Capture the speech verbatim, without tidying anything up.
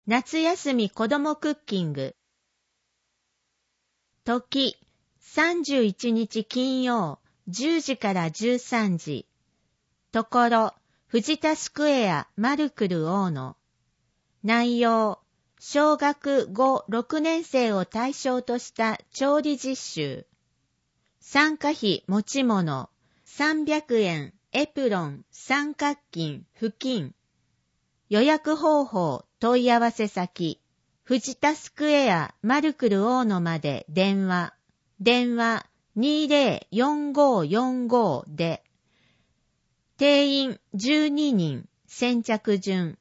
夏休み子どもクッキング。時、さんじゅういちにち金曜、じゅうじからじゅうさんじ。ところ、藤田スクエアマルクル大野。内容、小学ご、ろくねん生を対象とした調理実習。参加費持ち物、さんびゃくえん、エプロン、三角巾、布巾。予約方法、問い合わせ先、藤田スクエアマルクル大野まで電話、電話 にぜろよんごよんご で、定員じゅうににん、先着順。